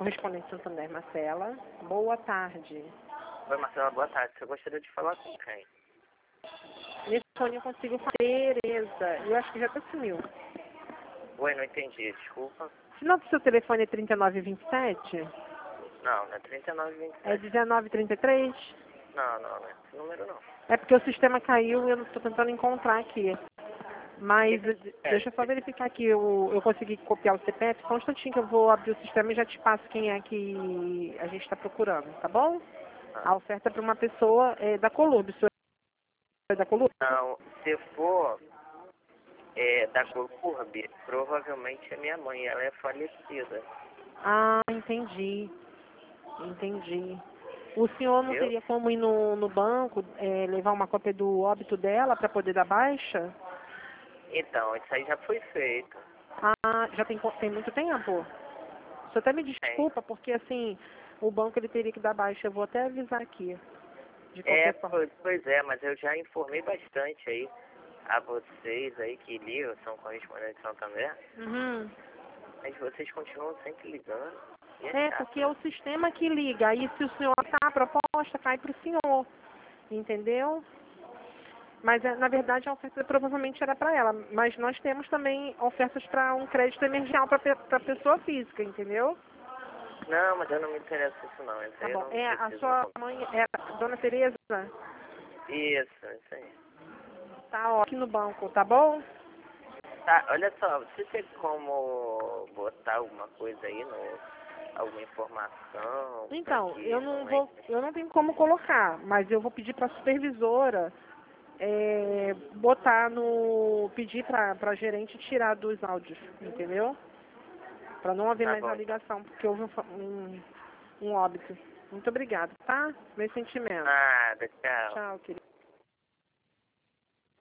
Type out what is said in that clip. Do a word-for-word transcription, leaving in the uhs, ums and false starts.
correspondente Santander, Marcela. Boa tarde. Oi, Marcela, boa tarde. Você gostaria de falar com quem? Nesse fone eu consigo falar. Tereza. Eu acho que já até sumiu. Oi, não entendi, desculpa. O final do seu telefone é trinta e nove vinte e sete? Não, não é trinta e nove vinte e É sete. dezenove trinta e três? Não, não, não é esse número não. É porque o sistema caiu e eu estou tentando encontrar aqui. Mas Que que é? deixa eu só verificar aqui, eu, eu consegui copiar o C P F. Só um instantinho que eu vou abrir o sistema e já te passo quem é que a gente está procurando, tá bom? A oferta é para uma pessoa é, da Colube. O senhor é da Colube? Não, se for é, da Colurbe, provavelmente é minha mãe, ela é falecida. Ah, entendi. Entendi. O senhor não Viu? teria como ir no, no banco, é, levar uma cópia do óbito dela para poder dar baixa? Então, isso aí já foi feito. Ah, já tem, co- tem muito tempo? O senhor até me Tem. desculpa, porque assim, o banco ele teria que dar baixa. Eu vou até avisar aqui, de É, qualquer forma. pois, pois é, mas eu já informei bastante aí a vocês aí que ligam, são correspondentes de Santander, Uhum. mas vocês continuam sempre ligando. E é É, chato, porque é né? o sistema que liga. Aí se o senhor tá, a proposta cai para o senhor. Entendeu? Mas é, na verdade a oferta provavelmente era para ela. Mas nós temos também ofertas para um crédito emergencial para pessoa física, entendeu? Não, mas eu não me interesso nisso não. Isso Tá aí eu bom. não É, a preciso sua não. mãe é a dona Tereza? Isso, isso aí. Tá ó, aqui no banco, tá bom? Tá, olha só, você tem como botar alguma coisa aí no. Alguma informação pra Então, que eu não não vou, entre? eu não tenho como colocar, mas eu vou pedir para a supervisora é, botar no, pedir para a gerente tirar dos áudios, entendeu? Para não haver Tá mais a bom então. ligação, porque houve um, fa- um, um óbito. Muito obrigada, tá? Meus sentimentos. Nada, tchau. Tchau, querido.